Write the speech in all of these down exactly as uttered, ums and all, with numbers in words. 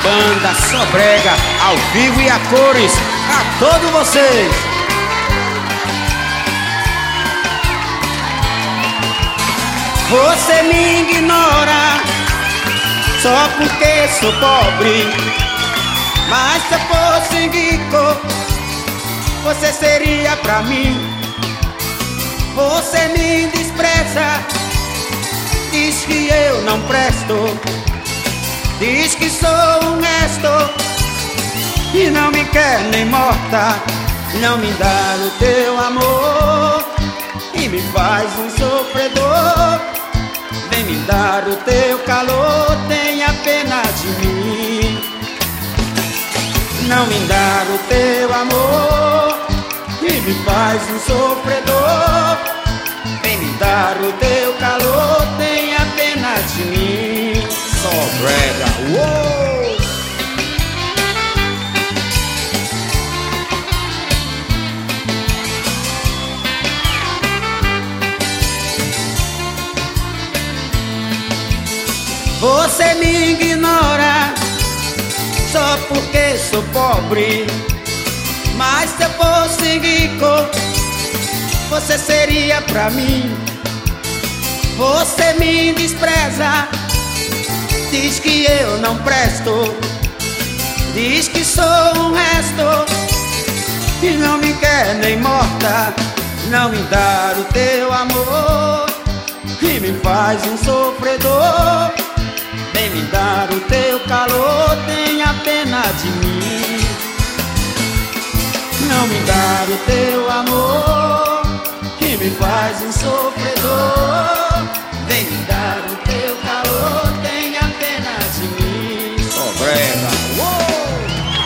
banda Só Brega, ao vivo e a cores, a todos vocês. Você me ignora só porque sou pobre, mas se eu fosse rico, você seria pra mim. Você me despreza, diz que eu não presto, diz que sou honesto e não me quer nem morta. Não me dá o teu amor e me faz um sofredor. Vem me dar o teu calor, tenha pena de mim. Não me dá o teu amor e me faz um sofredor. Vem me dar o teu calor, tenha pena de mim. Só Brega, uou! Você me ignora só porque sou pobre, mas se eu fosse rico, você seria pra mim. Você me despreza, diz que eu não presto, diz que sou um resto e não me quer nem morta. Não me dá o teu amor e me faz um sofredor. Vem me dar o teu calor, tenha pena de mim. Não me dar o teu amor que me faz um sofredor. Vem me dar o teu calor, tenha pena de mim. Só Brega, uou!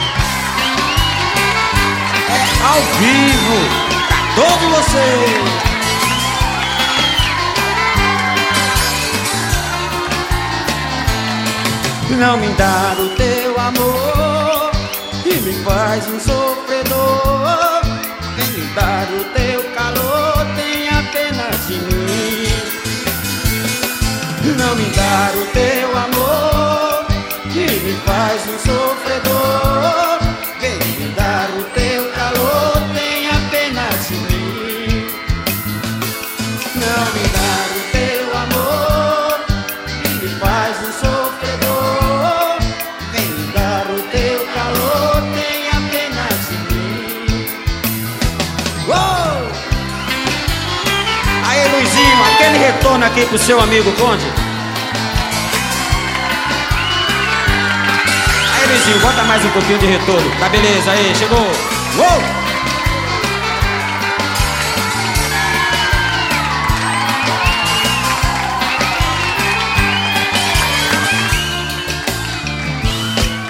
É ao vivo pra todos vocês. Não me dá o teu amor e me faz um sofredor. Vem me dar o teu calor, tenha pena de mim. Não me dá o teu amor e me faz um sofredor. Vem me dar o teu calor, tenha pena de mim. Não me dá o teu amor e me faz um sofredor. Aí, Luizinho, aquele retorno aqui pro seu amigo Conde. Aí, Luizinho, bota mais um pouquinho de retorno. Tá beleza, aí, chegou. Uou!